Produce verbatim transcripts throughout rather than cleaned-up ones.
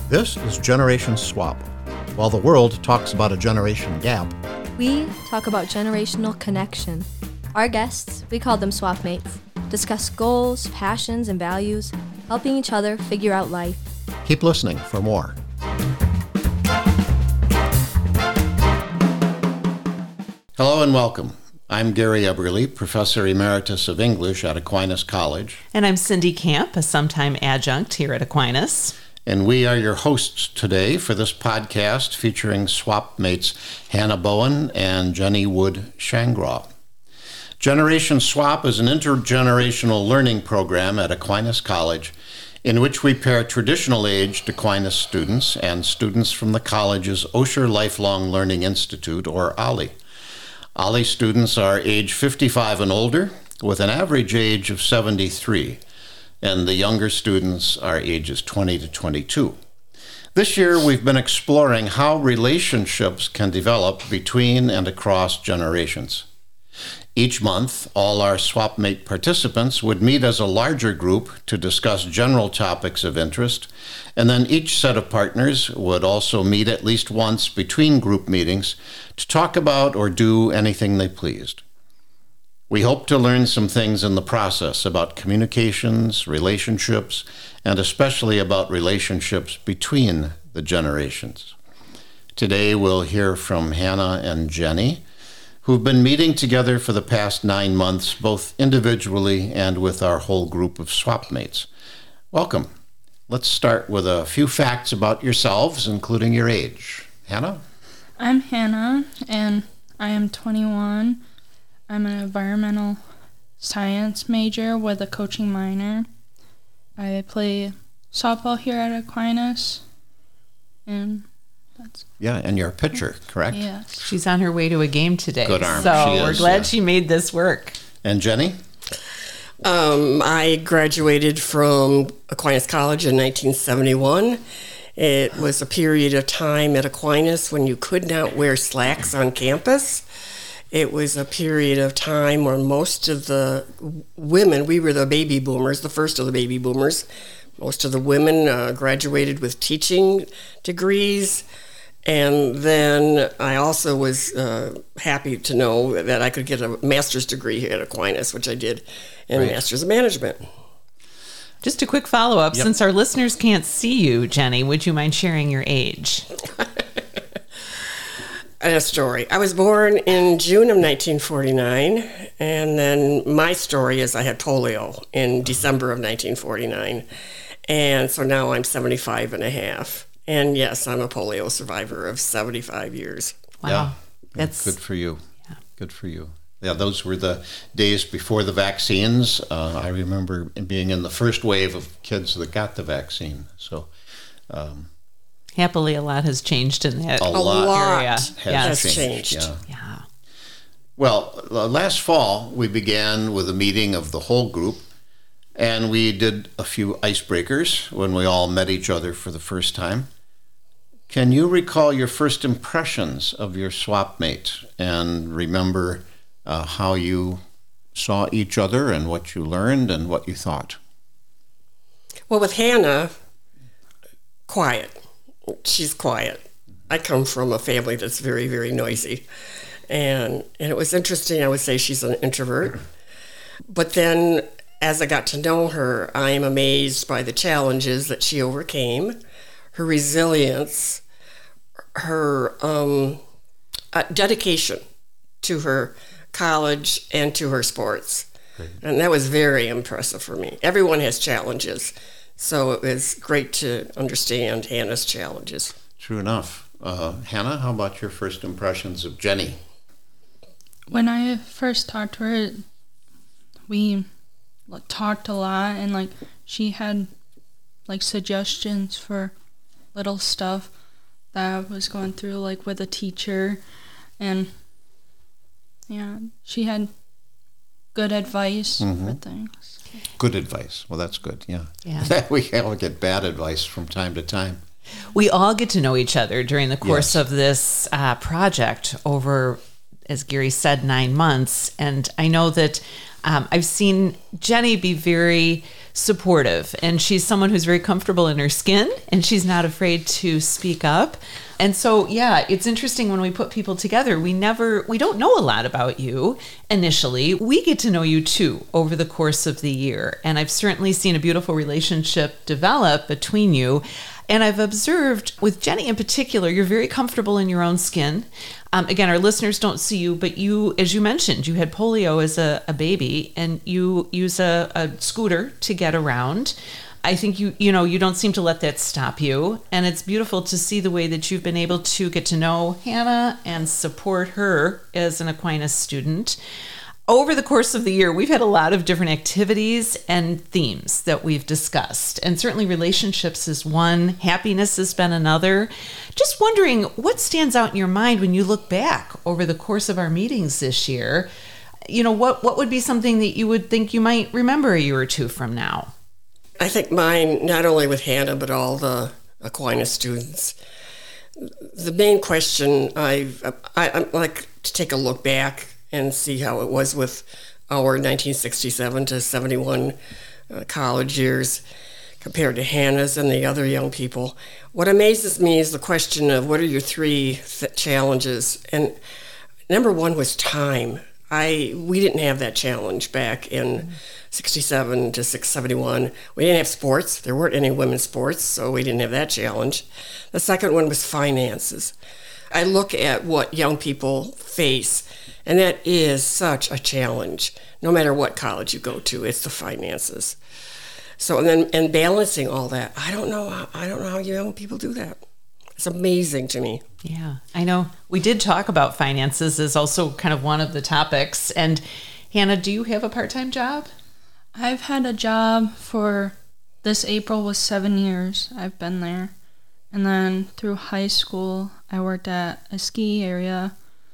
This is Generation Swap. While the world talks about a generation gap, we talk about generational connection. Our guests, we call them swap mates, discuss goals, passions, and values, helping each other figure out life. Keep listening for more. Hello and welcome. I'm Gary Eberly, Professor Emeritus of English at Aquinas College. And I'm Cindy Camp, a sometime adjunct here at Aquinas. And we are your hosts today for this podcast featuring swap mates Hannah Bowen and Jenny Wood Shangraw. Generation Swap is an intergenerational learning program at Aquinas College in which we pair traditional-aged Aquinas students and students from the college's Osher Lifelong Learning Institute, or O L I. O L I students are age fifty-five and older, with an average age of seventy-three, and the younger students are ages twenty to twenty-two. This year, we've been exploring how relationships can develop between and across generations. Each month, all our SwapMate participants would meet as a larger group to discuss general topics of interest, and then each set of partners would also meet at least once between group meetings to talk about or do anything they pleased. We hope to learn some things in the process about communications, relationships, and especially about relationships between the generations. Today, we'll hear from Hannah and Jenny, who've been meeting together for the past nine months, both individually and with our whole group of swapmates. Welcome. Let's start with a few facts about yourselves, including your age. Hannah? I'm Hannah, and I am twenty-one. I'm an environmental science major with a coaching minor. I play softball here at Aquinas, and that's... Yeah, and you're a pitcher, correct? Yes. She's on her way to a game today. Good arm. So She we're is, glad yeah. she made this work. And Jenny? Um, I graduated from Aquinas College in nineteen seventy-one. It was a period of time at Aquinas when you could not wear slacks on campus. It was a period of time where most of the women, we were the baby boomers, the first of the baby boomers. Most of the women uh, graduated with teaching degrees. And then I also was uh, happy to know that I could get a master's degree here at Aquinas, which I did in Right. Master's of Management. Just a quick follow-up. Yep. Since our listeners can't see you, Jenny, would you mind sharing your age? A story. I was born in June of nineteen forty-nine, and then my story is I had polio in December of nineteen forty-nine, and so now I'm seventy-five and a half. And yes, I'm a polio survivor of seventy-five years. Wow. Yeah. That's Good for you. Yeah. Good for you. Yeah, those were the days before the vaccines. Uh, I remember being in the first wave of kids that got the vaccine. So, um, happily, a lot has changed in that A A lot lot area. has Yes. has changed. changed. Yeah. Yeah. Well, uh, last fall, we began with a meeting of the whole group, and we did a few icebreakers when we all met each other for the first time. Can you recall your first impressions of your swap mate and remember uh, how you saw each other and what you learned and what you thought? Well, with Hannah, quiet. She's quiet. I come from a family that's very, very noisy. And and it was interesting. I would say she's an introvert. But then as I got to know her, I am amazed by the challenges that she overcame, her resilience, her um, uh, dedication to her college and to her sports. Great. And that was very impressive for me. Everyone has challenges. So it was great to understand Hannah's challenges. True enough. Uh, Hannah, how about your first impressions of Jenny? When I first talked to her, we like, talked a lot, and like she had like suggestions for little stuff that I was going through, like with a teacher, and yeah, she had good advice Mhm. for things. Good advice. Well, that's good, yeah. Yeah. We all get bad advice from time to time. We all get to know each other during the course Yes. of this uh, project over, as Gary said, nine months. And I know that um, I've seen Jenny be very supportive, and she's someone who's very comfortable in her skin, and she's not afraid to speak up. And so, yeah, it's interesting when we put people together, we never, we don't know a lot about you initially. We get to know you too over the course of the year. And I've certainly seen a beautiful relationship develop between you. And I've observed with Jenny in particular, you're very comfortable in your own skin. Um, again, our listeners don't see you, but you, as you mentioned, you had polio as a, a baby, and you use a, a scooter to get around. I think you, you know, you don't seem to let that stop you. And it's beautiful to see the way that you've been able to get to know Hannah and support her as an Aquinas student. Over the course of the year, we've had a lot of different activities and themes that we've discussed. And certainly relationships is one, happiness has been another. Just wondering what stands out in your mind when you look back over the course of our meetings this year. You know, what, what would be something that you would think you might remember a year or two from now? I think mine, not only with Hannah, but all the Aquinas students, the main question I, I, I like to take a look back and see how it was with our nineteen sixty-seven to seventy-one uh, college years compared to Hannah's and the other young people. What amazes me is the question of what are your three th- challenges? And number one was time. I we didn't have that challenge back in sixty-seven to seventy-one. We didn't have sports. There weren't any women's sports, so we didn't have that challenge. The second one was finances. I look at what young people face, and that is such a challenge. No matter what college you go to, it's the finances. So and then and balancing all that, I don't know. How, I don't know how young people do that. It's amazing to me. Yeah, I know. We did talk about finances as also kind of one of the topics. And Hannah, do you have a part-time job? I've had a job for this April was seven years. I've been there. And then through high school, I worked at a ski area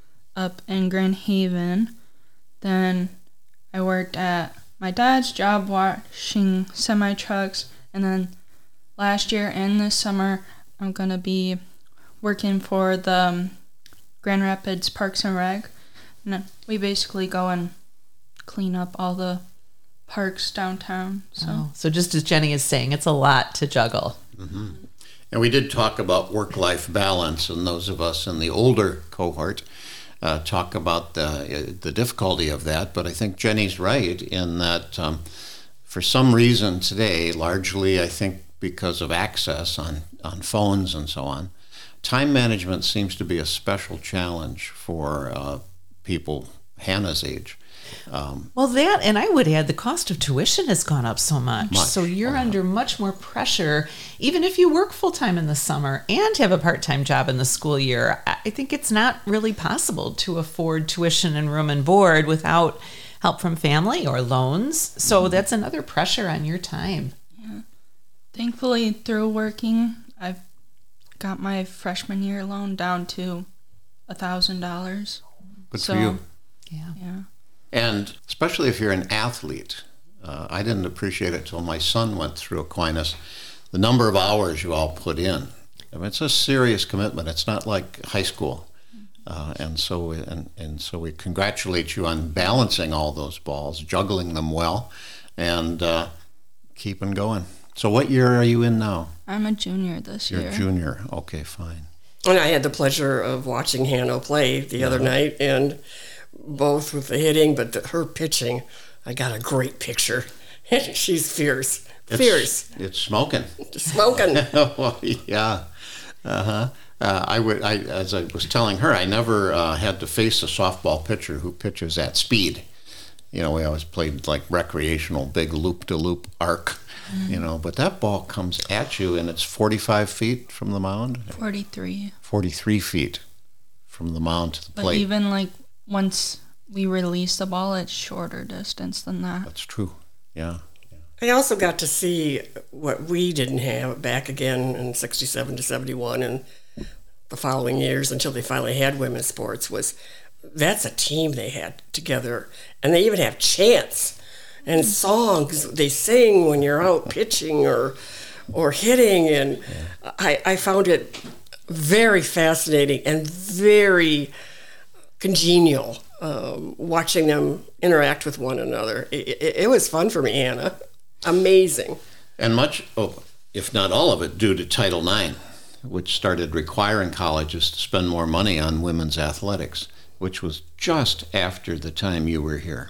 up in Grand Haven. Then I worked at my dad's job washing semi-trucks. And then last year and this summer, I'm going to be working for the um, Grand Rapids Parks and Rec. And we basically go and clean up all the parks downtown. So, oh, so just as Jenny is saying, it's a lot to juggle. Mm-hmm. And we did talk about work-life balance, and those of us in the older cohort uh, talk about the, the difficulty of that. But I think Jenny's right in that um, for some reason today, largely I think because of access on, on phones and so on, time management seems to be a special challenge for uh, people Hannah's age. Um, well, that, and I would add the cost of tuition has gone up so much. much. So you're oh, under much more pressure, even if you work full-time in the summer and have a part-time job in the school year. I think it's not really possible to afford tuition and room and board without help from family or loans. So mm-hmm. that's another pressure on your time. Yeah. Thankfully, through working, I've got my freshman year loan down to a thousand dollars. Good so, for you. Yeah. Yeah. And especially if you're an athlete, uh, I didn't appreciate it till my son went through Aquinas, the number of hours you all put in. I mean, it's a serious commitment. It's not like high school. Uh, and so and, and so we congratulate you on balancing all those balls, juggling them well, and uh, keeping going. So what year are you in now? I'm a junior this You're year. You're a junior. Okay, fine. And I had the pleasure of watching Hannah play the yeah. other night, and both with the hitting, but the, her pitching, I got a great picture. She's fierce. It's, fierce. It's smoking. Smoking. Well, yeah. Uh-huh. Uh, I would, I, as I was telling her, I never uh, had to face a softball pitcher who pitches at speed. You know, we always played like recreational, big loop-to-loop arc, mm. you know, but that ball comes at you and it's forty-five feet from the mound? forty-three. forty-three feet from the mound to the but plate. But even like once we release the ball, it's shorter distance than that. That's true, yeah. I also got to see what we didn't have back again in sixty-seven to seventy-one and the following years until they finally had women's sports was that's a team they had together. And they even have chants and songs they sing when you're out pitching or or hitting. And yeah. I, I found it very fascinating and very congenial um, watching them interact with one another. It, it, it was fun for me, Hannah. amazing. And much, oh, if not all of it, due to Title nine, which started requiring colleges to spend more money on women's athletics, which was just after the time you were here.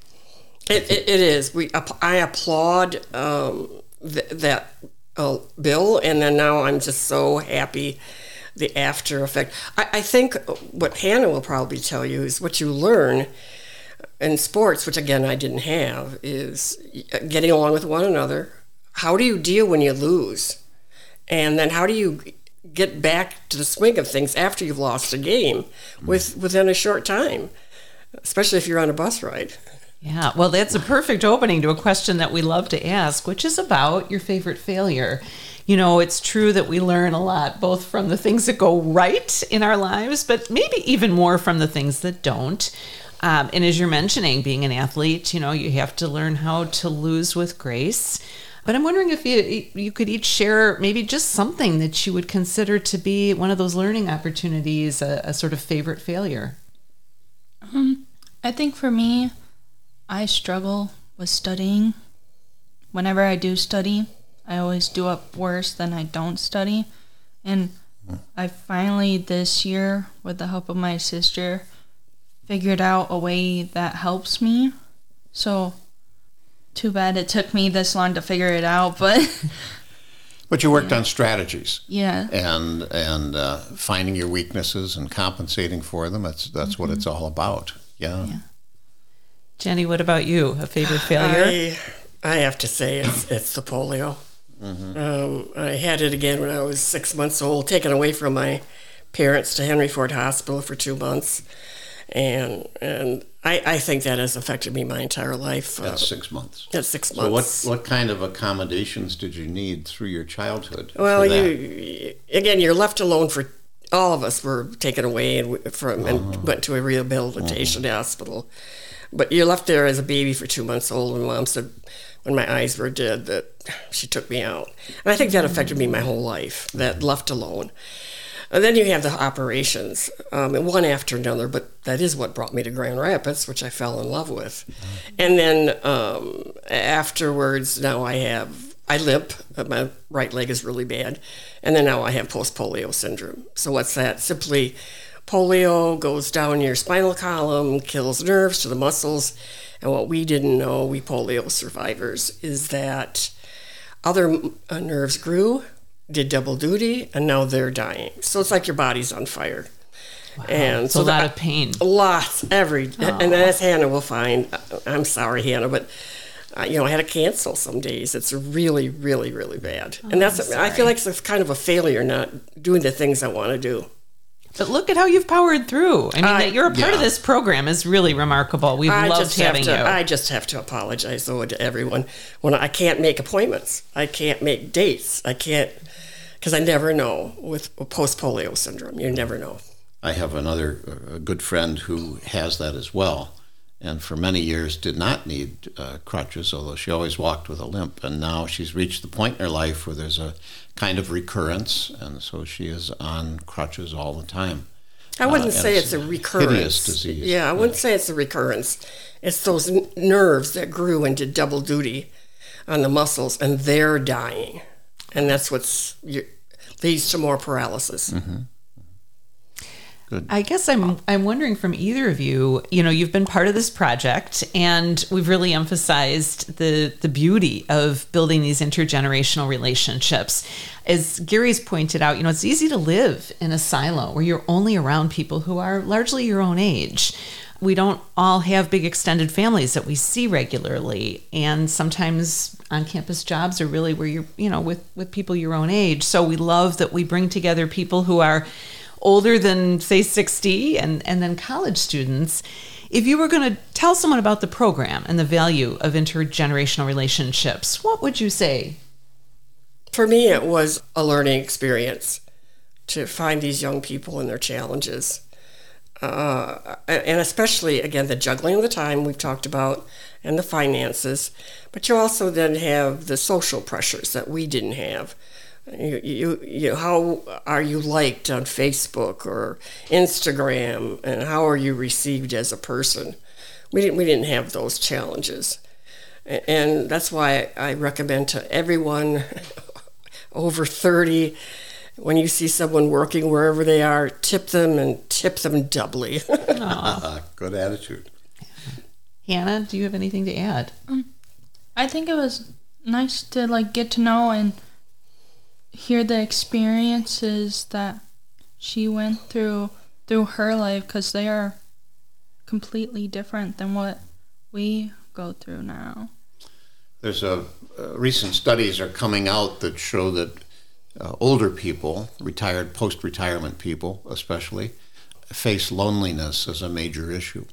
It, it, it is. We I applaud um, th- that uh, bill, and then now I'm just so happy the after effect. I, I think what Hannah will probably tell you is what you learn in sports, which again I didn't have, is getting along with one another. How do you deal when you lose? And then how do you get back to the swing of things after you've lost a game with within a short time, especially if you're on a bus ride? Yeah, well, that's a perfect opening to a question that we love to ask, which is about your favorite failure. You know, it's true that we learn a lot, both from the things that go right in our lives, but maybe even more from the things that don't. Um, and as you're mentioning, being an athlete, you know, you have to learn how to lose with grace. But I'm wondering if you you could each share maybe just something that you would consider to be one of those learning opportunities, a, a sort of favorite failure. Um, I think for me, I struggle with studying. Whenever I do study, I always do it worse than I don't study. And I finally this year, with the help of my sister, figured out a way that helps me. So too bad it took me this long to figure it out, but But you worked yeah. on strategies. Yeah. And and uh, finding your weaknesses and compensating for them. That's that's mm-hmm. what it's all about. Yeah. yeah. Jenny, what about you? A favorite failure? I, I have to say it's, it's the polio. Mm-hmm. Um, I had it again when I was six months old, taken away from my parents to Henry Ford Hospital for two months. And and I, I think that has affected me my entire life. That's uh, six months. That's six so months. So what, what kind of accommodations did you need through your childhood? Well, you again, you're left alone for, all of us were taken away and, from, and uh-huh. went to a rehabilitation uh-huh. hospital. But you're left there as a baby for two months old, and Mom said, when my eyes were dead, that she took me out. And I think that affected me my whole life, that left alone. And then you have the operations, um, and one after another, but that is what brought me to Grand Rapids, which I fell in love with. And then um, afterwards, now I have, I limp, my right leg is really bad, and then now I have post-polio syndrome. So what's that? Simply polio goes down your spinal column, kills nerves to the muscles, and what we didn't know, we polio survivors, is that other uh, nerves grew, did double duty, and now they're dying. So it's like your body's on fire. Wow. And it's so a lot that, of pain. Lots, every, oh. and as Hannah will find, I'm sorry, Hannah, but uh, you know, I had to cancel some days. It's really, really, really bad. Oh, and that's, I feel like it's kind of a failure not doing the things I want to do. But look at how you've powered through. I mean, I, that you're a part yeah. of this program is really remarkable. We've I loved just have having to, you. I just have to apologize, though, to everyone. When I can't make appointments, I can't make dates. I can't, because I never know with post-polio syndrome. You never know. I have another a good friend who has that as well, and for many years did not need uh, crutches, although she always walked with a limp. And now she's reached the point in her life where there's a kind of recurrence, and so she is on crutches all the time. I wouldn't uh, say it's, it's a recurrence. Hideous disease. Yeah, I wouldn't yeah. say it's a recurrence. It's those n- nerves that grew and did double duty on the muscles, and they're dying, and that's what's you, leads to more paralysis. Mm-hmm. Good. I guess I'm I'm wondering from either of you, you know, you've been part of this project, and we've really emphasized the the beauty of building these intergenerational relationships. As Gary's pointed out, you know, it's easy to live in a silo where you're only around people who are largely your own age. We don't all have big extended families that we see regularly, and sometimes on-campus jobs are really where you're, you know, with with people your own age. So we love that we bring together people who are older than, say, sixty, and, and then college students. If you were going to tell someone about the program and the value of intergenerational relationships, what would you say? For me, it was a learning experience to find these young people and their challenges. Uh, and especially, again, the juggling of the time we've talked about and the finances. But you also then have the social pressures that we didn't have. You, you, you, how are you liked on Facebook or Instagram, and how are you received as a person? We didn't, we didn't have those challenges. And that's why I recommend to everyone over thirty, when you see someone working wherever they are, tip them and tip them doubly. Good attitude. Hannah, do you have anything to add? Um, I think it was nice to like get to know and hear the experiences that she went through through her life, because they are completely different than what we go through now. There's a uh, recent studies are coming out that show that uh, older people, retired, post-retirement people especially, face loneliness as a major issue.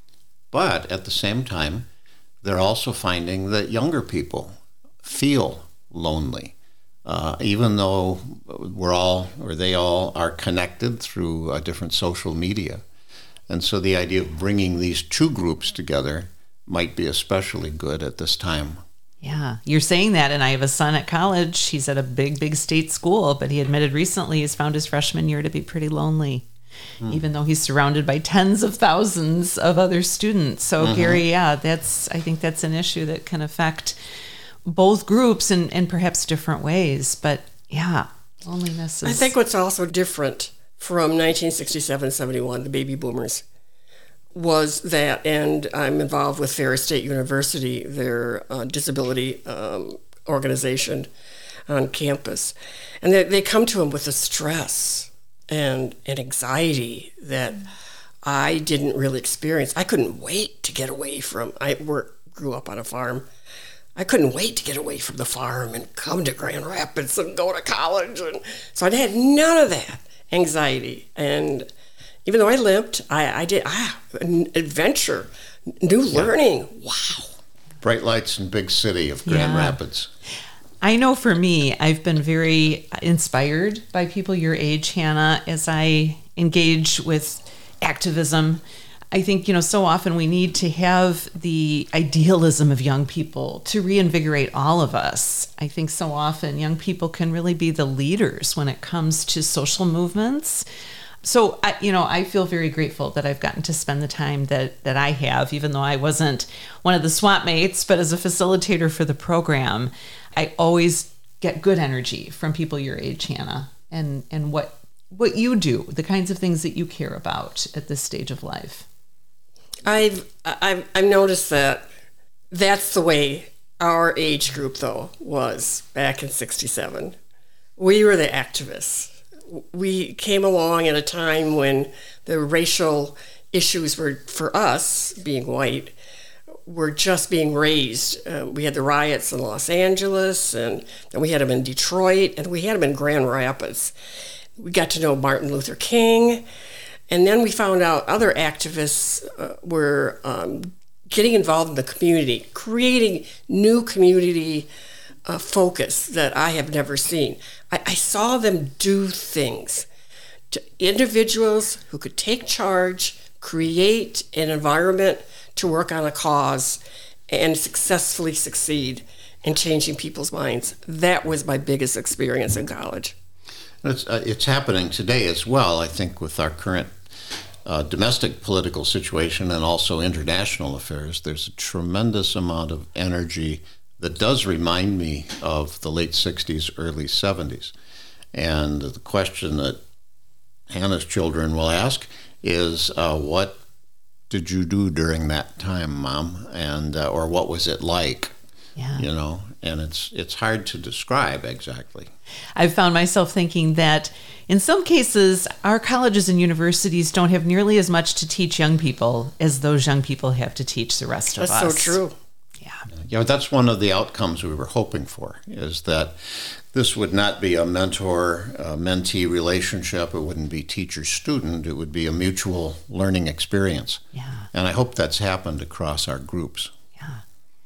But at the same time, they're also finding that younger people feel lonely, uh, even though we're all, or they all, are connected through uh, different social media. And so the idea of bringing these two groups together might be especially good at this time. Yeah, you're saying that, and I have a son at college. He's at a big, big state school, but he admitted recently he's found his freshman year to be pretty lonely, mm. even though he's surrounded by tens of thousands of other students. So, mm-hmm. Gary, yeah, that's I think that's an issue that can affect both groups in, in perhaps different ways. But, yeah, loneliness is... I think what's also different from nineteen sixty-seven seventy-one, the baby boomers, was that, and I'm involved with Ferris State University, their uh, disability um, organization on campus. And they, they come to them with a stress and an anxiety that I didn't really experience. I couldn't wait to get away from, I work, grew up on a farm. I couldn't wait to get away from the farm and come to Grand Rapids and go to college. And so I had none of that anxiety. And even though I limped, I, I did, ah, an adventure, new learning. Wow. Bright lights in big city of Grand Yeah. Rapids. I know for me, I've been very inspired by people your age, Hannah, as I engage with activism. I think, you know, so often we need to have the idealism of young people to reinvigorate all of us. I think so often young people can really be the leaders when it comes to social movements. So, I, you know, I feel very grateful that I've gotten to spend the time that, that I have, even though I wasn't one of the swap mates, but as a facilitator for the program, I always get good energy from people your age, Hannah, and, and what what you do, the kinds of things that you care about at this stage of life. I've, I've, I've noticed that that's the way our age group, though, was back in sixty-seven. We were the activists. We came along at a time when the racial issues were, for us, being white, were just being raised. Uh, we had the riots in Los Angeles, and then we had them in Detroit, and we had them in Grand Rapids. We got to know Martin Luther King, and then we found out other activists uh, were um, getting involved in the community, creating new community uh, focus that I have never seen. I, I saw them do things to individuals who could take charge, create an environment to work on a cause, and successfully succeed in changing people's minds. That was my biggest experience in college. It's, uh, it's happening today as well, I think, with our current uh, domestic political situation and also international affairs. There's a tremendous amount of energy that does remind me of the late sixties, early seventies. And the question that Hannah's children will ask is, uh, what did you do during that time, Mom? And uh, or what was it like? Yeah. You know, and it's it's hard to describe exactly. I've found myself thinking that in some cases, our colleges and universities don't have nearly as much to teach young people as those young people have to teach the rest of That's us. so true. Yeah. You know, that's one of the outcomes we were hoping for, is that this would not be a mentor-mentee relationship. It wouldn't be teacher-student. It would be a mutual learning experience. Yeah. And I hope that's happened across our groups. Yeah.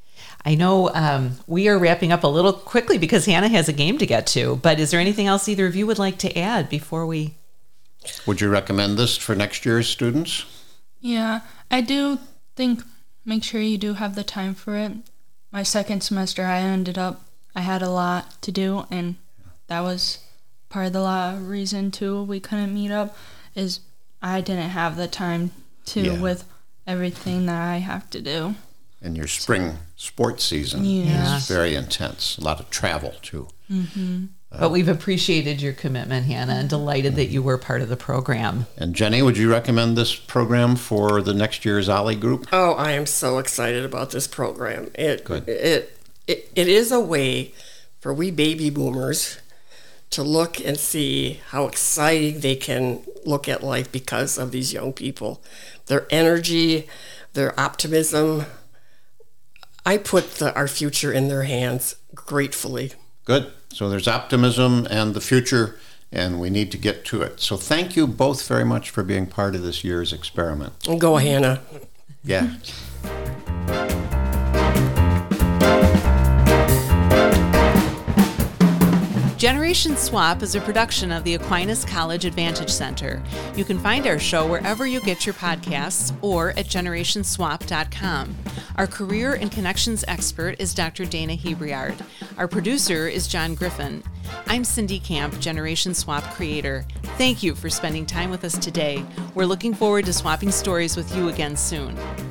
I know um, we are wrapping up a little quickly because Hannah has a game to get to, but is there anything else either of you would like to add before we... Would you recommend this for next year's students? Yeah, I do think make sure you do have the time for it. My second semester, I ended up, I had a lot to do, and that was part of the la- reason, too, we couldn't meet up, is I didn't have the time to Yeah. with everything that I have to do. And your spring sports season Yeah. is very intense. A lot of travel, too. Mm-hmm. But we've appreciated your commitment, Hannah, and delighted that you were part of the program. And Jenny, would you recommend this program for the next year's Ollie group? Oh, I am so excited about this program. It Good. it it, it is a way for we baby boomers to look and see how exciting they can look at life because of these young people. Their energy, their optimism. I put the, our future in their hands gratefully. Good. So there's optimism and the future, and we need to get to it. So thank you both very much for being part of this year's experiment. Go, Hannah. Yeah. Generation Swap is a production of the Aquinas College Advantage Center. You can find our show wherever you get your podcasts or at generation swap dot com. Our career and connections expert is Doctor Dana Hebriard. Our producer is John Griffin. I'm Cindy Camp, Generation Swap creator. Thank you for spending time with us today. We're looking forward to swapping stories with you again soon.